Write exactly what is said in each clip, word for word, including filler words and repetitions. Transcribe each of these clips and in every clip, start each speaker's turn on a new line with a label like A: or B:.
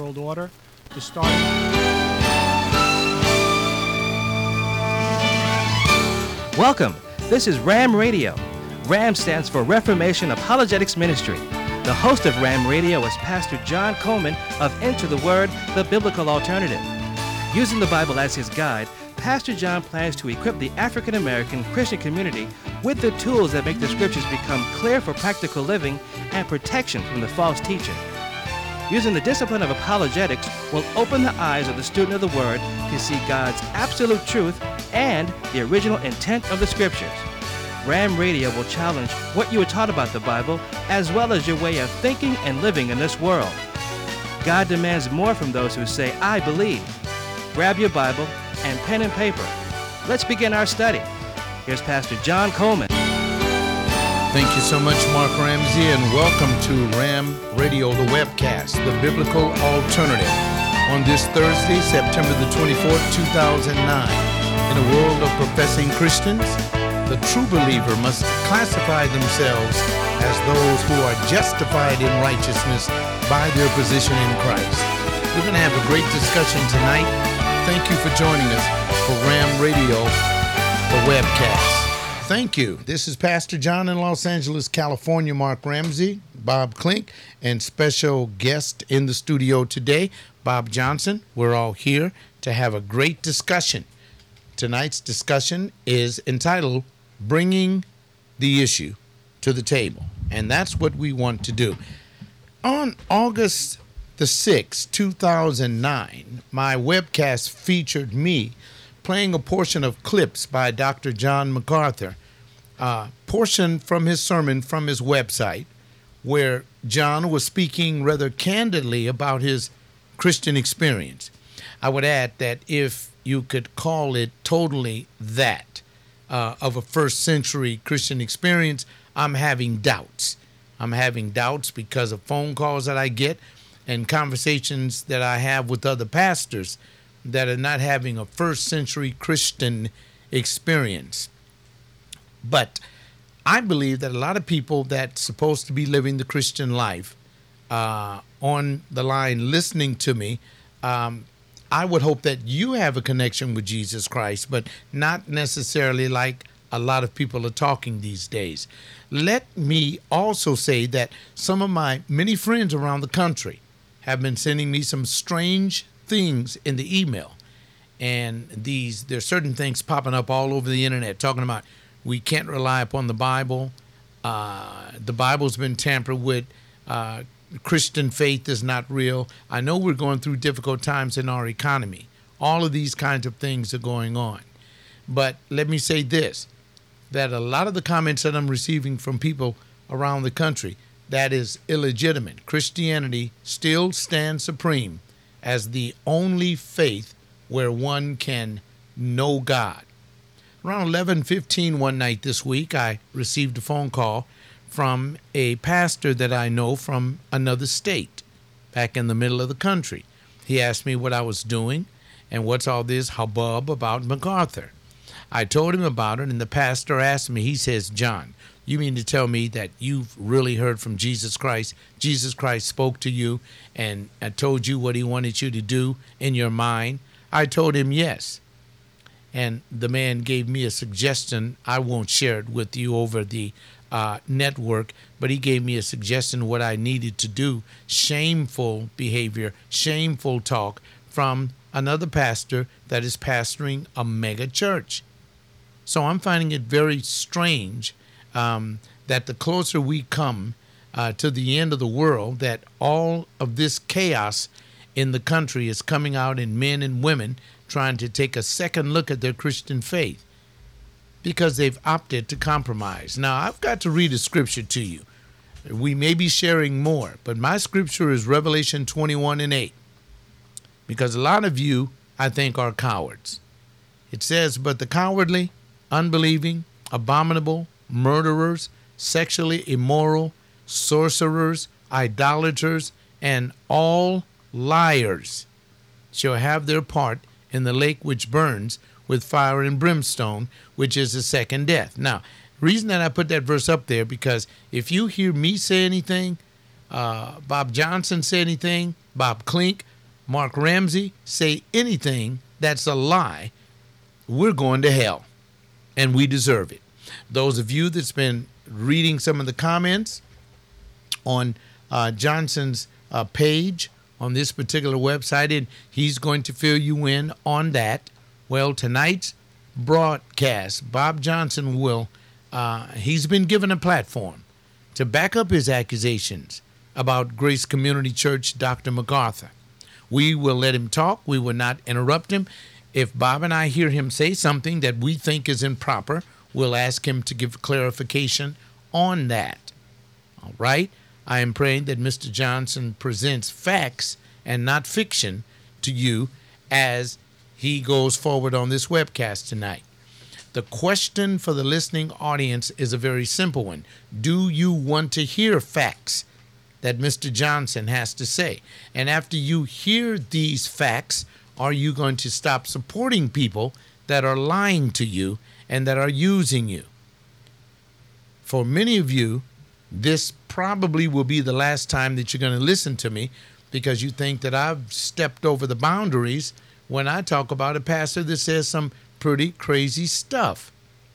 A: World Order to start.
B: Welcome. This is RAM Radio. RAM stands for Reformation Apologetics Ministry. The host of RAM Radio is Pastor John Coleman of Into the Word, the Biblical Alternative. Using the Bible as his guide, Pastor John plans to equip the African American Christian community with the tools that make the scriptures become clear for practical living and protection from the false teaching. Using the discipline of apologetics will open the eyes of the student of the Word to see God's absolute truth and the original intent of the scriptures. RAM Radio will challenge what you were taught about the Bible as well as your way of thinking and living in this world. God demands more from those who say, I believe. Grab your Bible and pen and paper. Let's begin our study. Here's Pastor John Coleman.
C: Thank you so much, Mark Ramsey, and welcome to RAM Radio, the webcast, the Biblical Alternative, on this Thursday, September the twenty-fourth, two thousand nine. In a world of professing Christians, the true believer must classify themselves as those who are justified in righteousness by their position in Christ. We're going to have a great discussion tonight. Thank you for joining us for RAM Radio, the webcast. Thank you. This is Pastor John in Los Angeles, California, Mark Ramsey, Bob Klink, and special guest in the studio today, Bob Johnson. We're all here to have a great discussion. Tonight's discussion is entitled, Bringing the Issue to the Table, and that's what we want to do. On August the sixth, two thousand nine, my webcast featured me playing a portion of clips by Doctor John MacArthur, a portion from his sermon from his website, where John was speaking rather candidly about his Christian experience. I would add that if you could call it totally that uh, of a first century Christian experience, I'm having doubts. I'm having doubts because of phone calls that I get and conversations that I have with other pastors that are not having a first century Christian experience. But I believe that a lot of people that's supposed to be living the Christian life uh, on the line listening to me, um, I would hope that you have a connection with Jesus Christ, but not necessarily like a lot of people are talking these days. Let me also say that some of my many friends around the country have been sending me some strange things in the email, and these there's certain things popping up all over the internet talking about we can't rely upon the Bible. Uh, the Bible's been tampered with. Uh, Christian faith is not real. I know we're going through difficult times in our economy. All of these kinds of things are going on. But let me say this, that a lot of the comments that I'm receiving from people around the country, that is illegitimate. Christianity still stands supreme as the only faith where one can know God. Around eleven fifteen one night this week, I received a phone call from a pastor that I know from another state, back in the middle of the country. He asked me what I was doing and what's all this hubbub about MacArthur. I told him about it, and the pastor asked me, he says, John, you mean to tell me that you've really heard from Jesus Christ? Jesus Christ spoke to you and uh, told you what he wanted you to do in your mind? I told him yes. And the man gave me a suggestion. I won't share it with you over the uh, network, but he gave me a suggestion what I needed to do. Shameful behavior, shameful talk from another pastor that is pastoring a mega church. So I'm finding it very strange um, that the closer we come uh, to the end of the world, that all of this chaos in the country is coming out in men and women trying to take a second look at their Christian faith because they've opted to compromise. Now, I've got to read a scripture to you. We may be sharing more, but my scripture is Revelation twenty-one and eight, because a lot of you, I think, are cowards. It says, but the cowardly, unbelieving, abominable, murderers, sexually immoral, sorcerers, idolaters, and all liars shall have their part in the lake which burns with fire and brimstone, which is the second death. Now, the reason that I put that verse up there, because if you hear me say anything, uh, Bob Johnson say anything, Bob Klink, Mark Ramsey say anything that's a lie, we're going to hell, and we deserve it. Those of you that's been reading some of the comments on uh, Johnson's uh, page on this particular website, and he's going to fill you in on that. Well, tonight's broadcast, Bob Johnson will, uh, he's been given a platform to back up his accusations about Grace Community Church, Doctor MacArthur. We will let him talk. We will not interrupt him. If Bob and I hear him say something that we think is improper, we'll ask him to give clarification on that. All right? I am praying that Mister Johnson presents facts and not fiction to you as he goes forward on this webcast tonight. The question for the listening audience is a very simple one. Do you want to hear facts that Mister Johnson has to say? And after you hear these facts, are you going to stop supporting people that are lying to you and that are using you? For many of you, this probably will be the last time that you're going to listen to me, because you think that I've stepped over the boundaries when I talk about a pastor that says some pretty crazy stuff.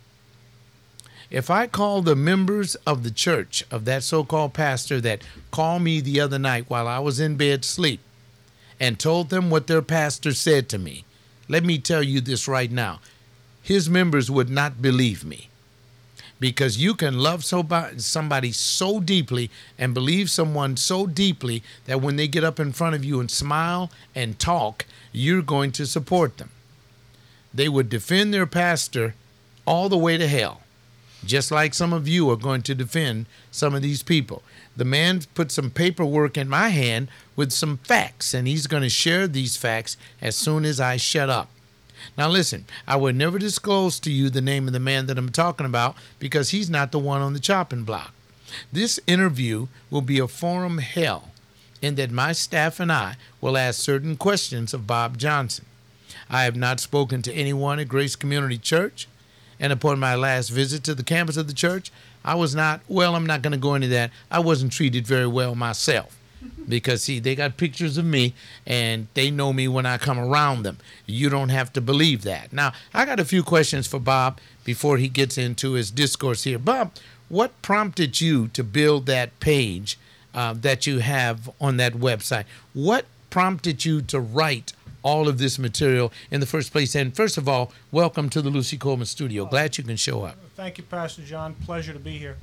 C: If I call the members of the church of that so-called pastor that called me the other night while I was in bed asleep and told them what their pastor said to me, let me tell you this right now, his members would not believe me. Because you can love somebody so deeply and believe someone so deeply that when they get up in front of you and smile and talk, you're going to support them. They would defend their pastor all the way to hell, just like some of you are going to defend some of these people. The man put some paperwork in my hand with some facts, and he's going to share these facts as soon as I shut up. Now listen, I would never disclose to you the name of the man that I'm talking about, because he's not the one on the chopping block. This interview will be a forum hell in that my staff and I will ask certain questions of Bob Johnson. I have not spoken to anyone at Grace Community Church, and upon my last visit to the campus of the church, I was not, well, I'm not going to go into that. I wasn't treated very well myself. Because, see, they got pictures of me, and they know me when I come around them. You don't have to believe that. Now, I got a few questions for Bob before he gets into his discourse here. Bob, what prompted you to build that page uh, that you have on that website? What prompted you to write all of this material in the first place? And first of all, welcome to the Lucy Coleman Studio. Glad you can show up.
A: Thank you, Pastor John. Pleasure to be here.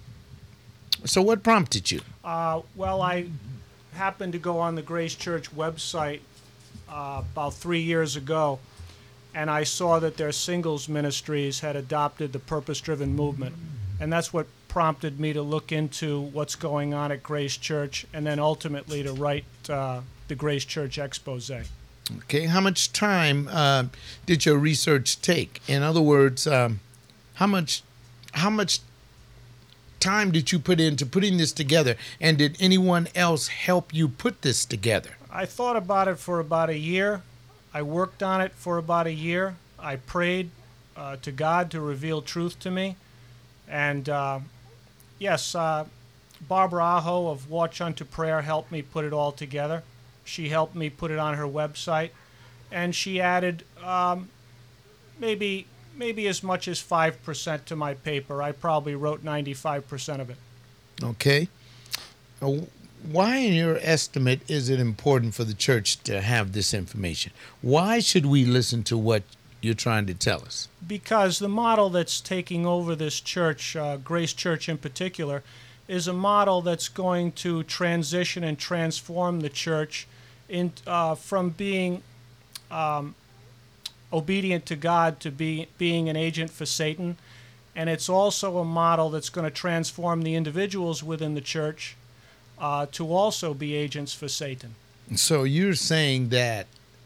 C: So what prompted you?
A: Uh, well, I happened to go on the Grace Church website uh, about three years ago, and I saw that their singles ministries had adopted the purpose-driven movement. And that's what prompted me to look into what's going on at Grace Church, and then ultimately to write uh, the Grace Church expose.
C: Okay, how much time uh, did your research take? In other words, um, how much, how much time did you put into putting this together, and did anyone else help you put this together?
A: I thought about it for about a year. I worked on it for about a year. I prayed uh, to God to reveal truth to me. And uh, yes, uh, Barbara Aho of Watch Unto Prayer helped me put it all together. She helped me put it on her website, and she added um, maybe maybe as much as five percent to my paper. I probably wrote ninety-five percent of it.
C: Okay. Uh, why, in your estimate, is it important for the church to have this information? Why should we listen to what you're trying to tell us?
A: Because the model that's taking over this church, uh, Grace Church in particular, is a model that's going to transition and transform the church in, uh, from being um, obedient to God to be, being an agent for Satan. And it's also a model that's going to transform the individuals within the church uh, to also be agents for Satan.
C: So you're saying that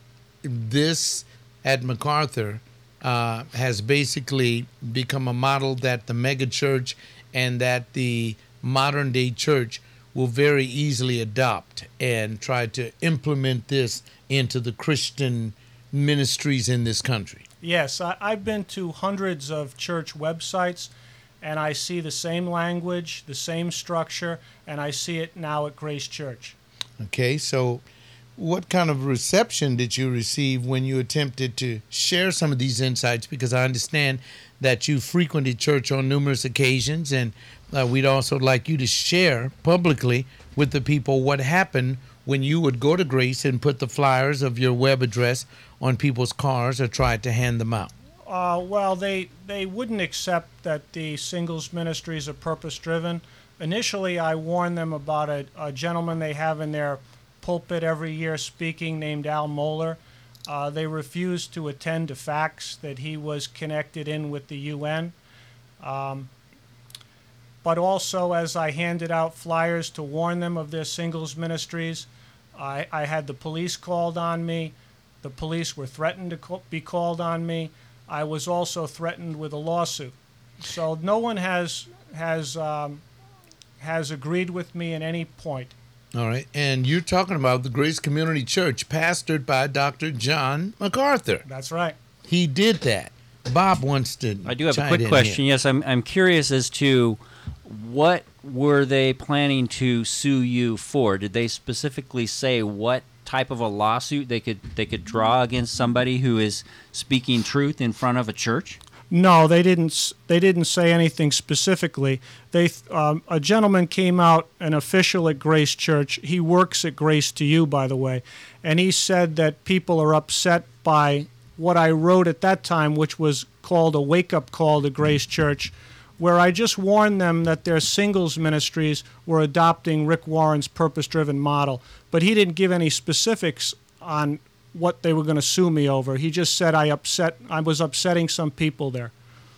C: this at MacArthur uh, has basically become a model that the mega church and that the modern day church will very easily adopt and try to implement this into the Christian ministries in this country.
A: Yes, I, I've been to hundreds of church websites, and I see the same language, the same structure, and I see it now at Grace Church.
C: Okay, so what kind of reception did you receive when you attempted to share some of these insights? Because I understand that you frequented church on numerous occasions, and uh, we'd also like you to share publicly with the people what happened when you would go to Grace and put the flyers of your web address on people's cars or try to hand them out.
A: Uh, well, they, they wouldn't accept that the singles ministries are purpose-driven. Initially, I warned them about a, a gentleman they have in their pulpit every year speaking named Al Mohler. Uh, they refused to attend to facts that he was connected in with the U N. Um, but also, as I handed out flyers to warn them of their singles ministries, I, I had the police called on me. The police were threatened to co- be called on me. I was also threatened with a lawsuit. So no one has has um, has agreed with me at any point.
C: All right. And you're talking about the Grace Community Church, pastored by Doctor John MacArthur.
A: That's right.
C: He did that. Bob wants to
D: I do have a
C: chime
D: quick
C: in
D: question.
C: here.
D: Yes, I'm I'm curious as to what were they planning to sue you for? Did they specifically say what type of a lawsuit they could they could draw against somebody who is speaking truth in front of a church?
A: No, they didn't. s- They didn't say anything specifically. They, th- um, a gentleman came out, an official at Grace Church. He works at Grace to You, by the way, and he said that people are upset by what I wrote at that time, which was called a wake-up call to Grace Church, where I just warned them that their singles ministries were adopting Rick Warren's purpose-driven model. But he didn't give any specifics on what they were going to sue me over. He just said I upset. I was upsetting some people there.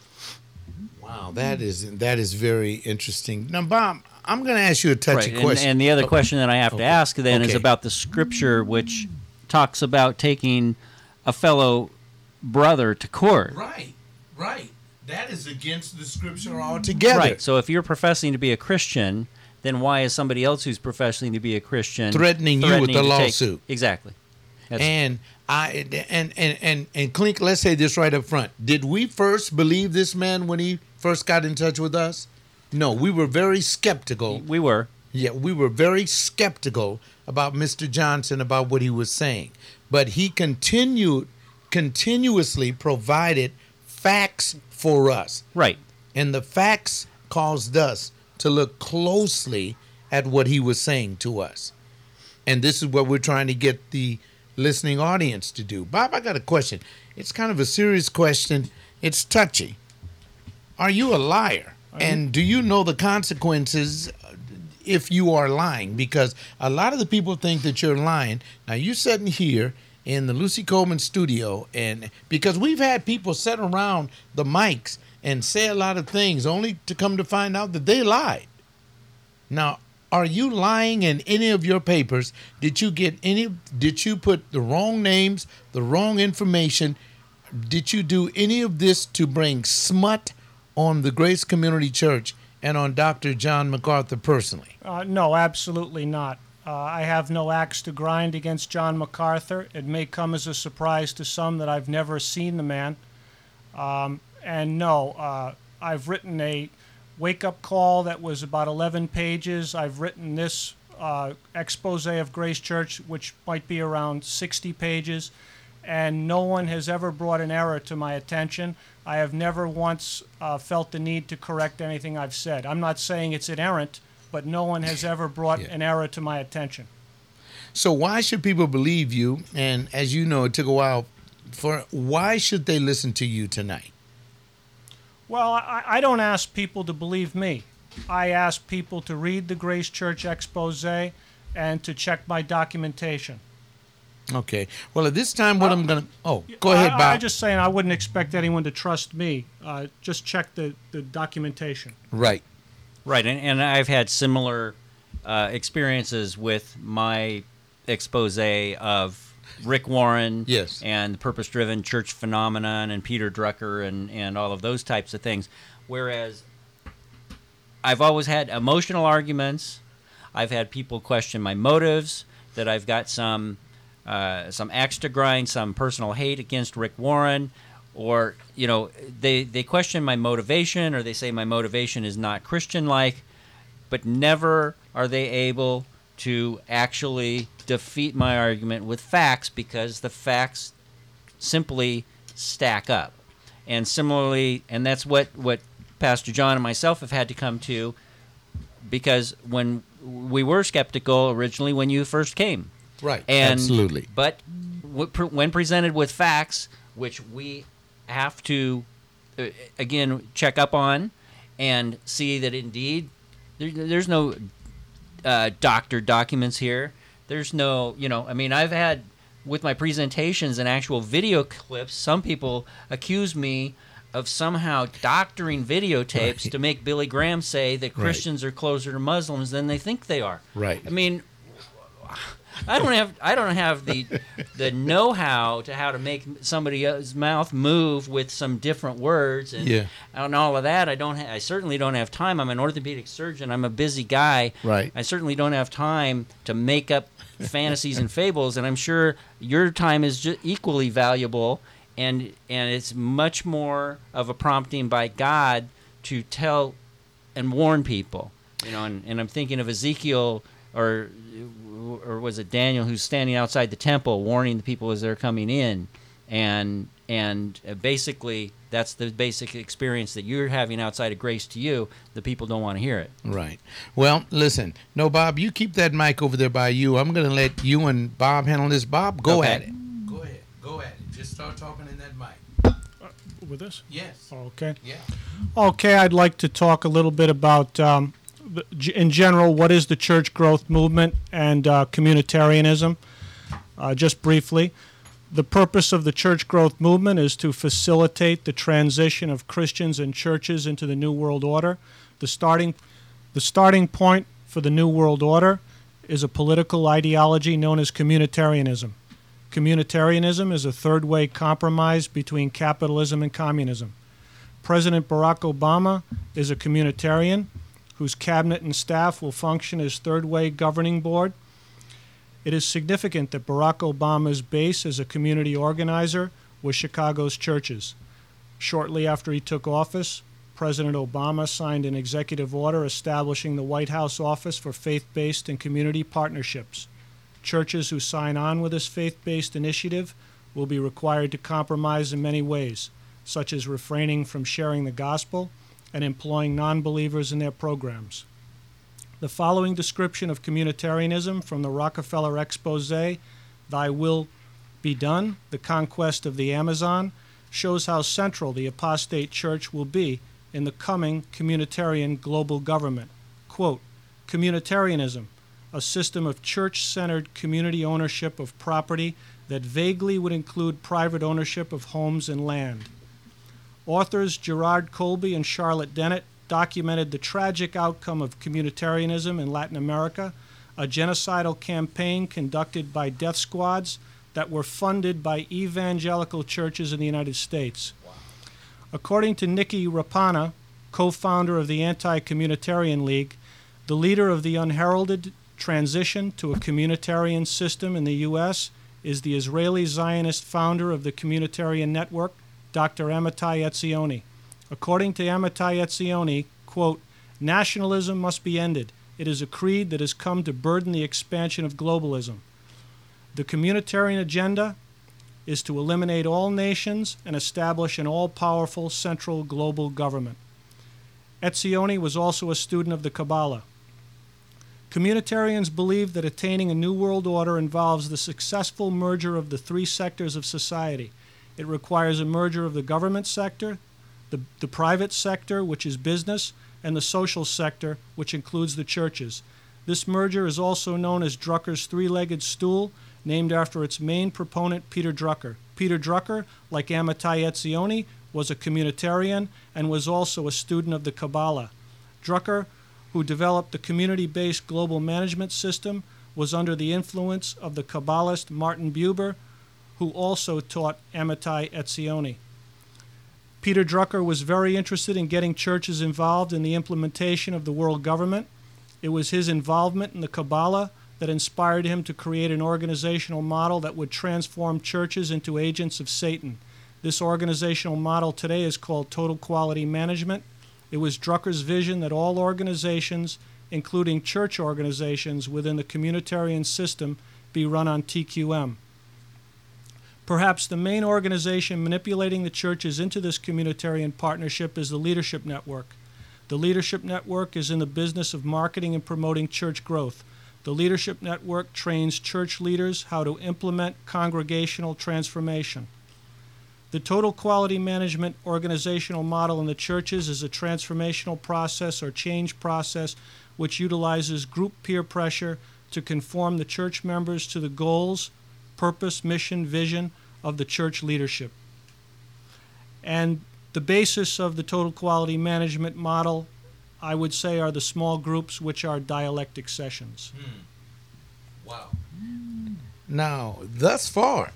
C: Wow, that is that is very interesting. Now, Bob, I'm going to ask you a touchy
D: Right. And,
C: question.
D: and the other
C: Oh,
D: question that I have
C: okay.
D: to ask then is
C: Okay.
D: about the scripture, which talks about taking a fellow brother to court.
C: Right, right. That is against the scripture altogether.
D: Right. So if you're professing to be a Christian, then why is somebody else who's professing to be a Christian
C: Threatening you with
D: threatening
C: a
D: to take-
C: lawsuit.
D: Exactly. That's-
C: And I and and and and Clink, let's say this right up front. Did we first believe this man when he first got in touch with us? No, we were very skeptical.
D: we were.
C: Yeah, we were very skeptical about Mister Johnson, about what he was saying. But he continued continuously provided facts for us.
D: Right.
C: And the facts caused us to look closely at what he was saying to us. And this is what we're trying to get the listening audience to do. Bob, I got a question. It's kind of a serious question. It's touchy. Are you a liar? And do you know the consequences if you are lying? Because a lot of the people think that you're lying. Now, you're sitting here in the Lucy Coleman studio, and because we've had people sit around the mics and say a lot of things only to come to find out that they lied. Now, are you lying in any of your papers? Did you get any, did you put the wrong names, the wrong information? Did you do any of this to bring smut on the Grace Community Church and on Doctor John MacArthur personally?
A: Uh, no, absolutely not. Uh, I have no axe to grind against John MacArthur. It may come as a surprise to some that I've never seen the man. Um, and no, uh, I've written a wake-up call that was about eleven pages. I've written this uh, expose of Grace Church, which might be around sixty pages, and no one has ever brought an error to my attention. I have never once uh, felt the need to correct anything I've said. I'm not saying it's inerrant, but no one has ever brought
C: Yeah.
A: an error to my attention.
C: So why should people believe you? And as you know, it took a while for, why should they listen to you tonight?
A: Well, I, I don't ask people to believe me. I ask people to read the Grace Church expose and to check my documentation.
C: Okay. Well, at this time, what I'm going to, oh, go ahead,
A: I,
C: Bob.
A: I'm just saying I wouldn't expect anyone to trust me. Uh, just check the, the documentation.
C: Right.
D: Right. And, and I've had similar uh, experiences with my expose of Rick Warren
C: Yes.
D: and the purpose-driven church phenomenon and Peter Drucker and, and all of those types of things. Whereas I've always had emotional arguments. I've had people question my motives, that I've got some uh, some axe to grind, some personal hate against Rick Warren, or, you know, they, they question my motivation, or they say my motivation is not Christian-like, but never are they able to actually defeat my argument with facts, because the facts simply stack up. And similarly, and that's what, what Pastor John and myself have had to come to, because when we were skeptical originally when you first came.
C: Right,
D: and,
C: absolutely.
D: But when presented with facts, which we have to, uh, again, check up on and see that indeed there, there's no uh, doctored documents here. There's no, you know, I mean, I've had, with my presentations and actual video clips, some people accuse me of somehow doctoring videotapes
C: right.
D: to make Billy Graham say that Christians
C: right.
D: are closer to Muslims than they think they are.
C: Right.
D: I mean, I don't have I don't have the the know-how to how to make somebody's mouth move with some different words and,
C: yeah.
D: and all of that. I don't. Ha- I certainly don't have time. I'm an orthopedic surgeon. I'm a busy guy.
C: Right.
D: I certainly don't have time to make up fantasies and fables. And I'm sure your time is just equally valuable. And and it's much more of a prompting by God to tell and warn people. You know. And, and I'm thinking of Ezekiel or. or was it Daniel, who's standing outside the temple warning the people as they're coming in, and and basically that's the basic experience that you're having outside of Grace to You. The people don't want to hear it.
C: Right. Well, listen, no, Bob, you keep that mic over there by you. I'm going to let you and Bob handle this. Bob, go
D: okay.
C: at it. Go ahead. Go at it. Just start talking in that mic.
A: Uh, with this?
C: Yes.
A: Okay.
C: Yeah.
A: Okay, I'd like to talk a little bit about, um, the, in general, what is the church growth movement and uh, communitarianism. Uh, just briefly, the purpose of the church growth movement is to facilitate the transition of Christians and churches into the New World Order. The starting, the starting point for the New World Order is a political ideology known as communitarianism. Communitarianism is a third-way compromise between capitalism and communism. President Barack Obama is a communitarian whose cabinet and staff will function as third-way governing board. It is significant that Barack Obama's base as a community organizer was Chicago's churches. Shortly after he took office, President Obama signed an executive order establishing the White House Office for Faith-Based and Community Partnerships. Churches who sign on with this faith-based initiative will be required to compromise in many ways, such as refraining from sharing the gospel and employing non-believers in their programs. The following description of communitarianism from the Rockefeller Expose, Thy Will Be Done, The Conquest of the Amazon, shows how central the apostate church will be in the coming communitarian global government. Quote, communitarianism, a system of church-centered community ownership of property that vaguely would include private ownership of homes and land. Authors Gerard Colby and Charlotte Dennett documented the tragic outcome of communitarianism in Latin America, a genocidal campaign conducted by death squads that were funded by evangelical churches in the United States. Wow. According to Nikki Rapana, co-founder of the Anti-Communitarian League, the leader of the unheralded transition to a communitarian system in the U S is the Israeli Zionist founder of the Communitarian Network, Doctor Amitai Etzioni. According to Amitai Etzioni, quote, nationalism must be ended. It is a creed that has come to burden the expansion of globalism. The communitarian agenda is to eliminate all nations and establish an all-powerful central global government. Etzioni was also a student of the Kabbalah. Communitarians believe that attaining a new world order involves the successful merger of the three sectors of society. It requires a merger of the government sector, the, the private sector, which is business, and the social sector, which includes the churches. This merger is also known as Drucker's three-legged stool, named after its main proponent, Peter Drucker. Peter Drucker, like Amitai Etzioni, was a communitarian and was also a student of the Kabbalah. Drucker, who developed the community-based global management system, was under the influence of the Kabbalist Martin Buber, who also taught Amitai Etzioni. Peter Drucker was very interested in getting churches involved in the implementation of the world government. It was his involvement in the Kabbalah that inspired him to create an organizational model that would transform churches into agents of Satan. This organizational model today is called Total Quality Management. It was Drucker's vision that all organizations, including church organizations within the communitarian system, be run on T Q M. Perhaps the main organization manipulating the churches into this communitarian partnership is the Leadership Network. The Leadership Network is in the business of marketing and promoting church growth. The Leadership Network trains church leaders how to implement congregational transformation. The total quality management organizational model in the churches is a transformational process or change process which utilizes group peer pressure to conform the church members to the goals, purpose, mission, vision of the church leadership. And the basis of the total quality management model, I would say, are the small groups, which are dialectic sessions.
C: Hmm. Wow. Now, thus far,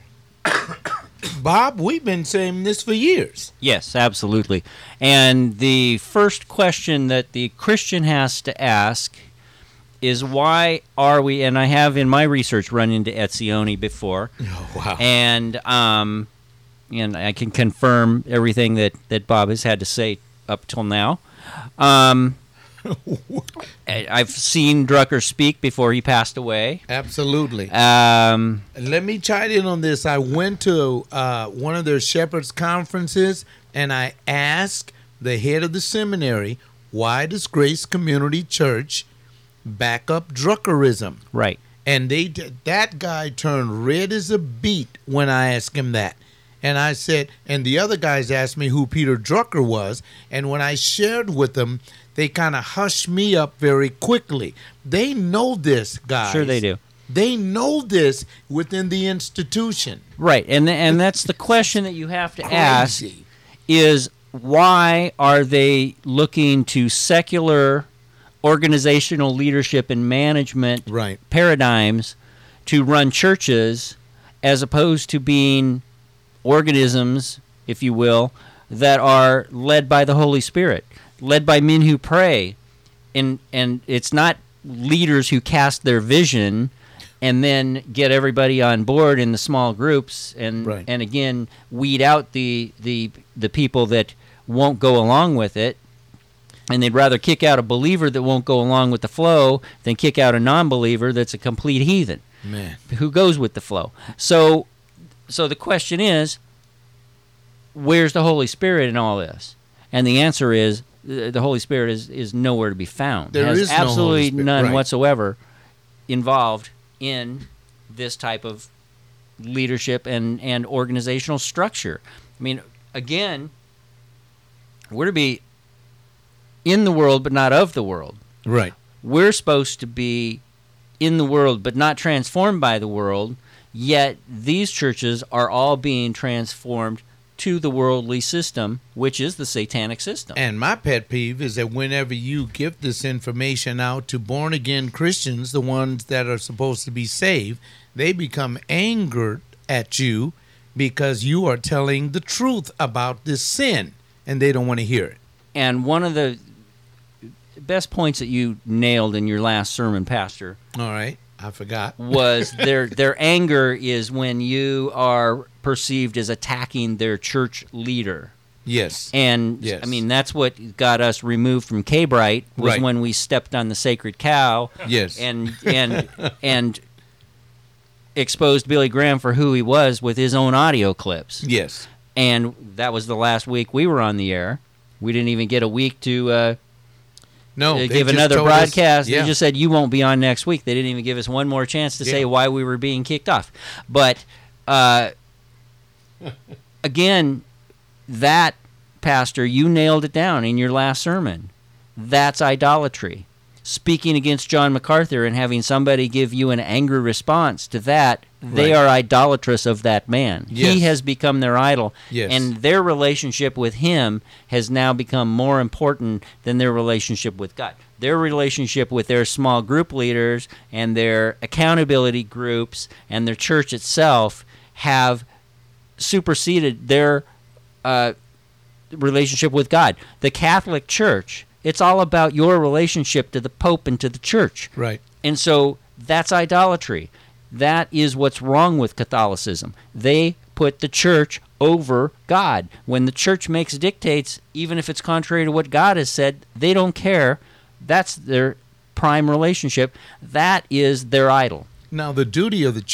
C: Bob, we've been saying this for years.
D: Yes, absolutely. And the first question that the Christian has to ask is, why are we, and I have in my research run into Etzioni before.
C: Oh, wow.
D: And um, and I can confirm everything that, that Bob has had to say up till now. Um, I've seen Drucker speak before he passed away.
C: Absolutely.
D: Um,
C: Let me chime in on this. I went to uh, one of their shepherds conferences, and I asked the head of the seminary, why does Grace Community Church back up Druckerism?
D: right.
C: And they did, that guy turned red as a beet when I asked him that. And I said, and the other guys asked me who Peter Drucker was. And when I shared with them, they kind of hushed me up very quickly. They know this, guys.
D: Sure they do.
C: They know this within the institution.
D: Right. And and that's the question that you have to ask
C: Crazy.
D: is, why are they looking to secular organizational leadership and management
C: Right.
D: paradigms to run churches, as opposed to being organisms, if you will, that are led by the Holy Spirit, led by men who pray. And and it's not leaders who cast their vision and then get everybody on board in the small groups and
C: Right.
D: and again weed out the the the people that won't go along with it. And they'd rather kick out a believer that won't go along with the flow than kick out a non-believer that's a complete heathen
C: Man.
D: who goes with the flow. So so the question is, where's the Holy Spirit in all this? And the answer is, uh, the Holy Spirit is, is nowhere to be found.
C: There
D: Has
C: is no Holy
D: absolutely
C: Spirit,
D: none
C: right.
D: whatsoever involved in this type of leadership and, and organizational structure. I mean, again, we're to be in the world but not of the world.
C: Right.
D: We're supposed to be in the world but not transformed by the world, yet these churches are all being transformed to the worldly system, which is the satanic system.
C: And my pet peeve is that whenever you give this information out to born-again Christians, the ones that are supposed to be saved, they become angered at you because you are telling the truth about this sin, and they don't want to hear it.
D: And one of the best points that you nailed in your last sermon, Pastor,
C: All right. I forgot.
D: was their their anger is when you are perceived as attacking their church leader.
C: Yes.
D: And
C: Yes.
D: I mean, that's what got us removed from K-Brite, was
C: Right.
D: when we stepped on the sacred cow
C: Yes.
D: and and and exposed Billy Graham for who he was with his own audio clips.
C: Yes.
D: And that was the last week we were on the air. We didn't even get a week to uh,
C: No.
D: to
C: they
D: give
C: just
D: another
C: told us-
D: broadcast.
C: yeah.
D: They just said, you won't be on next week. They didn't even give us one more chance to say
C: Yeah.
D: why we were being kicked off. But uh, again, that, Pastor, you nailed it down in your last sermon. That's idolatry. Speaking against John MacArthur and having somebody give you an angry response to that, they
C: Right.
D: are idolatrous of that man.
C: Yes.
D: He has become their idol.
C: Yes.
D: And their relationship with him has now become more important than their relationship with God. Their relationship with their small group leaders and their accountability groups and their church itself have superseded their uh, relationship with God. The Catholic Church, it's all about your relationship to the Pope and to the church.
C: Right.
D: And so that's idolatry. That is what's wrong with Catholicism. They put the church over God. When the church makes dictates, even if it's contrary to what God has said, they don't care. That's their prime relationship, that is their idol.
C: Now, the duty of the